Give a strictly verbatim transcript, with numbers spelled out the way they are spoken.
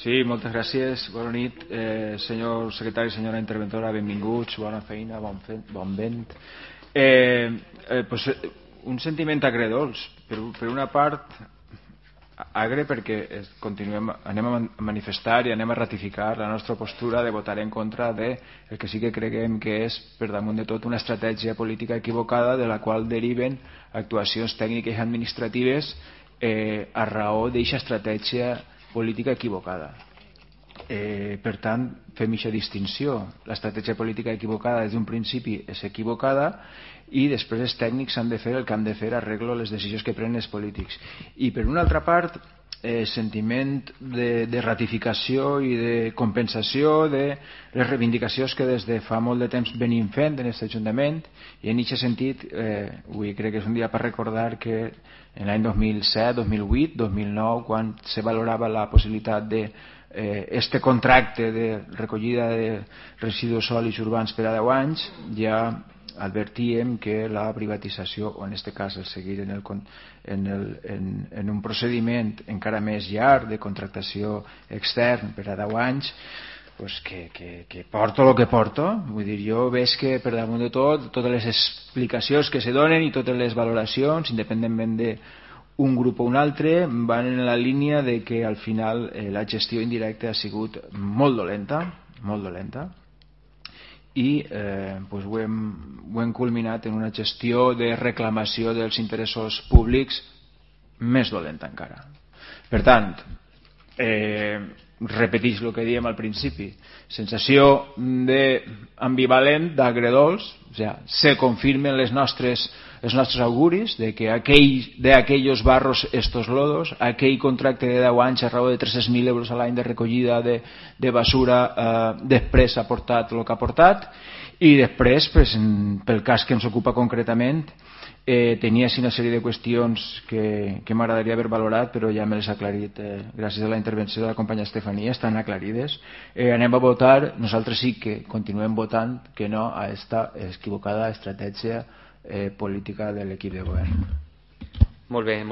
Sí, moltes gràcies. Bona nit, eh, senyor secretari, senyora interventora, benvinguts, bona feina, bon, fe, bon vent. Eh, eh, pues, un sentiment agredolç. Per, per una part, agre perquè es, continuem, anem a manifestar i anem a ratificar la nostra postura de votar en contra de el que sí que creguem que és, per damunt de tot, una estratègia política equivocada de la qual deriven actuacions tècniques i administratives eh, a raó d'eixa estratègia política equivocada. Eh, per tant, fem aquesta distinció. L'estratègia política equivocada des d'un principi és equivocada i després els tècnics han de fer el que han de fer arreglo les decisions que prenen els polítics. I per una altra part, eh, sentiment de, de ratificació i de compensació de les reivindicacions que des de fa molt de temps venim fent en aquest Ajuntament, i en aquest sentit eh, avui crec que és un dia per recordar que en l'any dos mil set, dos mil vuit, dos mil nou, quan se valorava la possibilitat de eh, este contracte de recollida de residus sòlids urbans per a deu anys, ja advertíem que la privatització, o en aquest cas el seguir en, el, en, el, en, en un procediment encara més llarg de contractació extern per a deu anys, pues que, que, que porto el que porto. Vull dir, jo veig que per damunt de tot, totes les explicacions que se donen i totes les valoracions, independentment de un grup o un altre, van en la línia de que al final eh, la gestió indirecta ha sigut molt dolenta, molt dolenta, i eh, pues ho, hem, ho hem culminat en una gestió de reclamació dels interessos públics més dolenta encara. Per tant, eh, repeteix el que dèiem al principi, sensació d'ambivalent, d'agredolç, o sigui, se confirmen les nostres, els nostres auguris de que aquell, de aquellos barros estos lodos, aquell contracte de deu anys a raó de tres-cents mil euros a l'any de recollida de, de basura eh, després ha portat el que ha portat, i després, pues, pel cas que ens ocupa concretament, Eh, tenia una sèrie de qüestions que, que m'agradaria haver valorat, però ja me les ha aclarit eh, gràcies a la intervenció de la companya Estefania, estan aclarides. Eh, anem a votar, nosaltres sí que continuem votant que no a esta equivocada estratègia eh, política de l'equip de govern. Molt bé.